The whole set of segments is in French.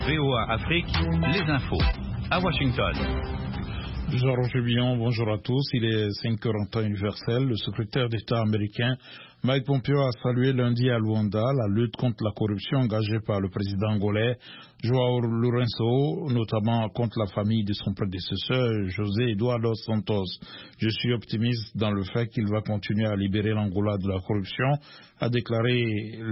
VOA Afrique, les infos. À Washington. Jean-Roger Billon, bonjour à tous. Il est 5h en temps universel. Le secrétaire d'État américain Mike Pompeo a salué lundi à Luanda la lutte contre la corruption engagée par le président angolais João Lourenço, notamment contre la famille de son prédécesseur José Eduardo Santos. Je suis optimiste dans le fait qu'il va continuer à libérer l'Angola de la corruption, a déclaré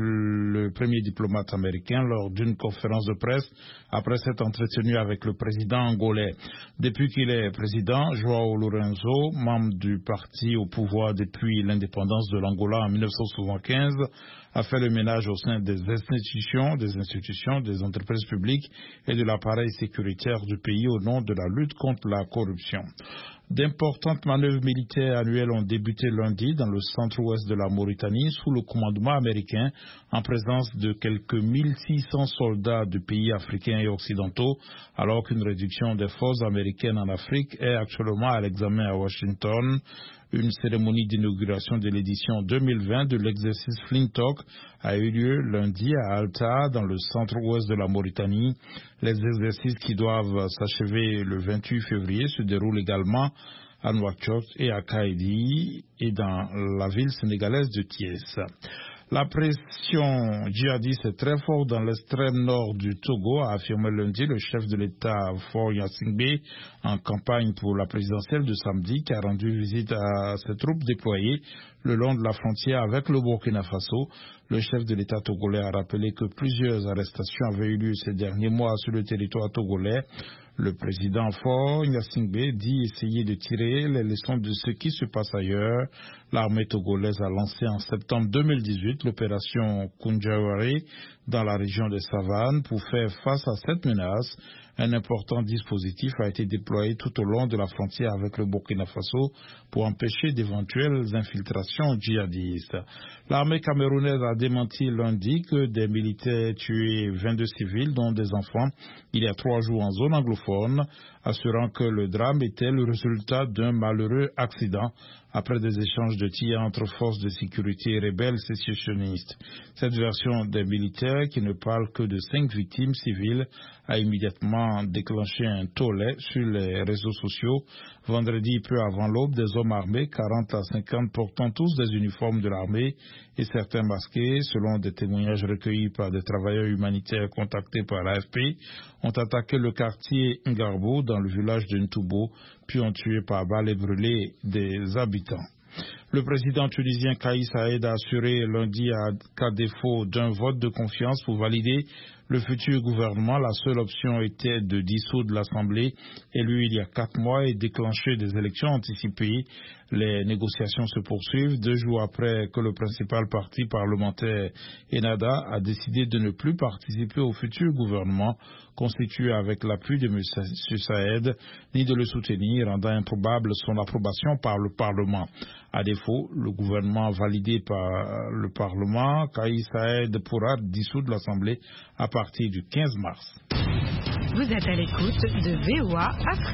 le premier diplomate américain lors d'une conférence de presse après s'être entretenu avec le président angolais. Depuis qu'il est président, João Lourenço, membre du parti au pouvoir depuis l'indépendance de l'Angola en 1975, a fait le ménage au sein des institutions, des entreprises publiques et de l'appareil sécuritaire du pays au nom de la lutte contre la corruption. D'importantes manœuvres militaires annuelles ont débuté lundi dans le centre-ouest de la Mauritanie sous le commandement américain en présence de quelques 1600 soldats de pays africains et occidentaux, alors qu'une réduction des forces américaines en Afrique est actuellement à l'examen à Washington. Une cérémonie d'inauguration de l'édition 2020 de l'exercice Flintock a eu lieu lundi à Alta, dans le centre-ouest de la Mauritanie. Les exercices qui doivent s'achever le 28 février se déroulent également à Nouakchott et à Kaïdi et dans la ville sénégalaise de Thiès. La pression djihadiste est très forte dans l'extrême nord du Togo, a affirmé lundi le chef de l'État Faure Gnassingbé en campagne pour la présidentielle de samedi, qui a rendu visite à ses troupes déployées le long de la frontière avec le Burkina Faso. Le chef de l'État togolais a rappelé que plusieurs arrestations avaient eu lieu ces derniers mois sur le territoire togolais. Le président Faure Gnassingbé dit essayer de tirer les leçons de ce qui se passe ailleurs. L'armée togolaise a lancé en septembre 2018 l'opération Kunjawari dans la région des Savanes pour faire face à cette menace. Un important dispositif a été déployé tout au long de la frontière avec le Burkina Faso pour empêcher d'éventuelles infiltrations djihadistes. L'armée camerounaise a démenti lundi que des militaires tuaient 22 civils, dont des enfants, il y a 3 jours en zone anglophone, assurant que le drame était le résultat d'un malheureux accident après des échanges de tirs entre forces de sécurité et rebelles sécessionnistes. Cette version des militaires, qui ne parle que de 5 victimes civiles, a immédiatement déclenché un tollé sur les réseaux sociaux. Vendredi, peu avant l'aube, des hommes armés, 40 à 50, portant tous des uniformes de l'armée et certains masqués, selon des témoignages recueillis par des travailleurs humanitaires contactés par l'AFP, ont attaqué le quartier Ngarbo dans le village de Ntoubo, puis ont tué par balles et brûlé des habitants. Le président tunisien Kais Saied a assuré lundi qu'à défaut d'un vote de confiance pour valider le futur gouvernement, la seule option était de dissoudre l'Assemblée élue il y a 4 mois et déclencher des élections anticipées. Les négociations se poursuivent 2 jours après que le principal parti parlementaire Ennahda a décidé de ne plus participer au futur gouvernement constitué avec l'appui de M. Saïed, ni de le soutenir, rendant improbable son approbation par le Parlement. À défaut, le gouvernement validé par le Parlement, Kais Saied pourra dissoudre l'Assemblée à partir du 15 mars. Vous êtes à l'écoute de VOA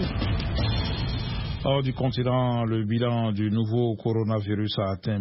Afrique. Hors du continent, le bilan du nouveau coronavirus a atteint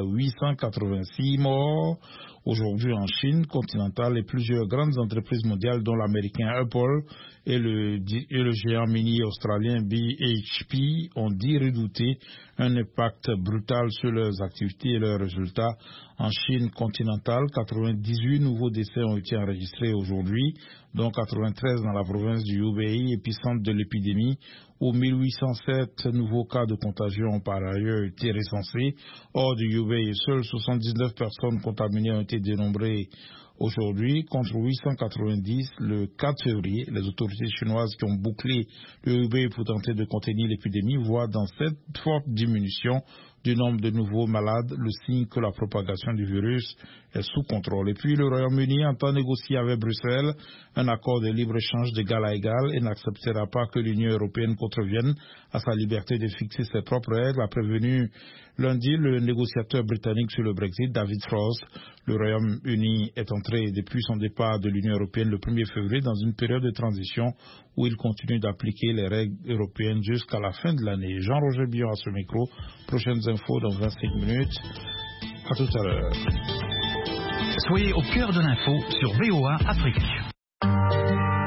1886 morts. Aujourd'hui, en Chine continentale, et plusieurs grandes entreprises mondiales, dont l'américain Apple et le géant minier australien BHP, ont dit redouter un impact brutal sur leurs activités et leurs résultats. En Chine continentale, 98 nouveaux décès ont été enregistrés aujourd'hui, dont 93 dans la province du Hubei, épicentre de l'épidémie, où 1807 nouveaux cas de contagion ont par ailleurs été recensés. Hors du Hubei, seules 79 personnes contaminées ont été dénombrées aujourd'hui, contre 890 le 4 février. Les autorités chinoises qui ont bouclé le Hubei pour tenter de contenir l'épidémie voient dans cette forte diminution du nombre de nouveaux malades le signe que la propagation du virus est sous contrôle. Et puis le Royaume-Uni entend négocier avec Bruxelles un accord de libre-échange d'égal à égal et n'acceptera pas que l'Union européenne contrevienne à sa liberté de fixer ses propres règles, a prévenu lundi le négociateur britannique sur le Brexit, David Frost. Le Royaume-Uni est entré depuis son départ de l'Union européenne le 1er février dans une période de transition où il continue d'appliquer les règles européennes jusqu'à la fin de l'année. Jean-Roger Billon à ce micro. Prochaines infos dans 25 minutes. À tout à l'heure. Soyez au cœur de l'info sur VOA Afrique.